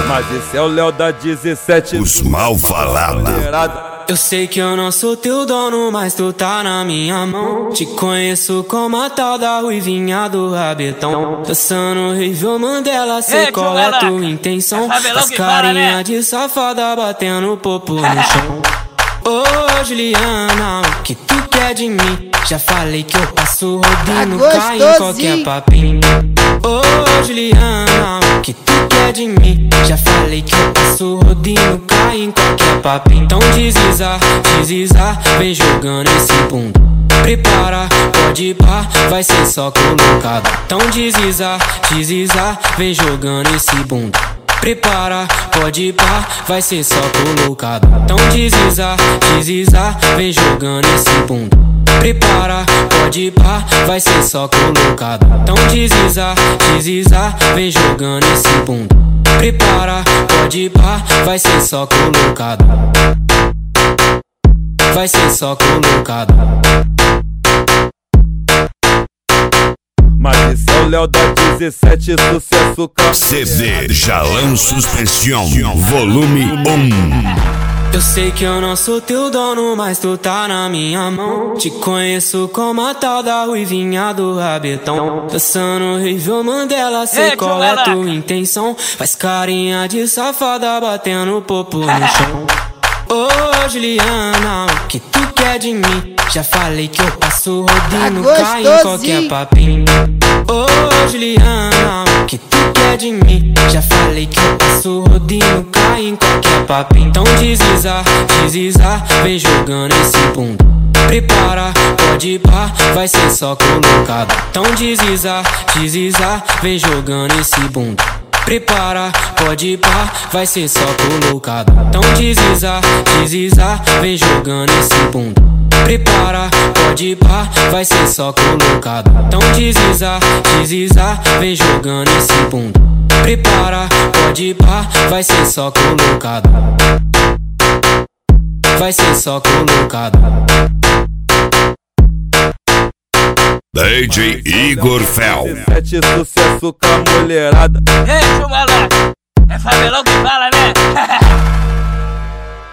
Mas esse é o Léo da 17. Os mal falados. Eu sei que eu não sou teu dono, mas tu tá na minha mão. Te conheço como a tal da ruivinha do rabetão. Dançando horrível Mandela, sei qual é tua intenção. As carinha de safada batendo popo no chão. Ô Juliana, o que tu quer de mim? Já falei que eu passo rodinho, cai em qualquer papinho. Ô Juliana, o que tu quer de mim? Já falei que eu passo rodinho, cai em qualquer papinho. Então desliza, vem jogando esse bunda. Prepara, pode ir pá, vai ser só colocado. Então desliza, vem jogando esse bunda. Prepara, pode ir pá, vai ser só colocado. Então desliza, vem jogando esse bunda. Prepara, pode ir pá, vai ser só colocado. Então desliza, vem jogando esse bunda. Prepara, pode ir pá, vai ser só colocado. Vai ser só colocado. Mas esse é o Léo da 17, sucesso com CD Jalão Suspension, volume 1. Eu sei que eu não sou teu dono, mas tu tá na minha mão. Te conheço como a tal da ruivinha do rabetão. Dançando horrível Mandela, sei qual é tua intenção. Faz carinha de safada batendo popo no chão. Ô Juliana, o que tu quer de mim? Já falei que eu passo rodinho, cai em qualquer papinho. Ô Juliana, o que tu quer de mim? Já falei que eu passo rodinho, cai em qualquer papinho. Então desliza, vem jogando esse bunda. Prepara, pode ir pá, vai ser só colocado. Então desliza, vem jogando esse bunda. Prepara, pode ir pá, vai ser só colocado. Então desliza, vem jogando esse bunda. Prepara, pode ir pá, vai ser só colocado. Então desliza, vem jogando esse bunda. Prepara, pode ir pá, vai ser só colocado. Vai ser só colocado. DJ Igor Fel. 17, sucesso com a mulherada. Ei, seu malandro, é Fabelão que fala, né?